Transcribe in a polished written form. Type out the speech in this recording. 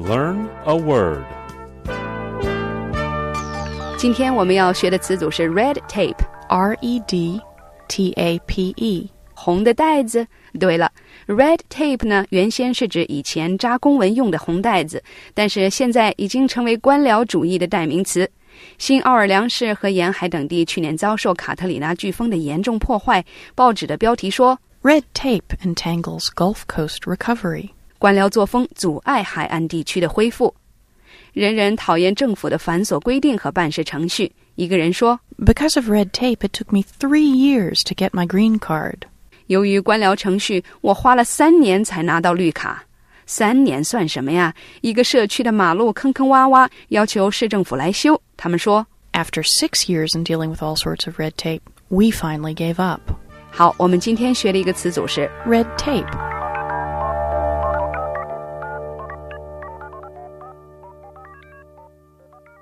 Learn a word. 今天我们要学的词组是 red tape. R-E-D-T-A-P-E. 红的带子。对了， red tape 呢，原先是指以前扎公文用的红带子，但是现在已经成为官僚主义的代名词。新奥尔良市和沿海等地去年遭受卡特里娜飓风的严重破坏，报纸的标题说 Red tape entangles Gulf Coast recovery. 官僚作风阻碍海岸地区的恢复。人人讨厌政府的繁琐规定和办事程序。一个人说 Because of red tape, it took me 3 years to get my green card. 由于官僚程序，我花了3年才拿到绿卡。3年算什么呀？一个社区的马路坑坑洼洼，要求市政府来修。他们说 After 6 years in dealing with all sorts of red tape, we finally gave up. 好，我们今天学的一个词组是 Red tape.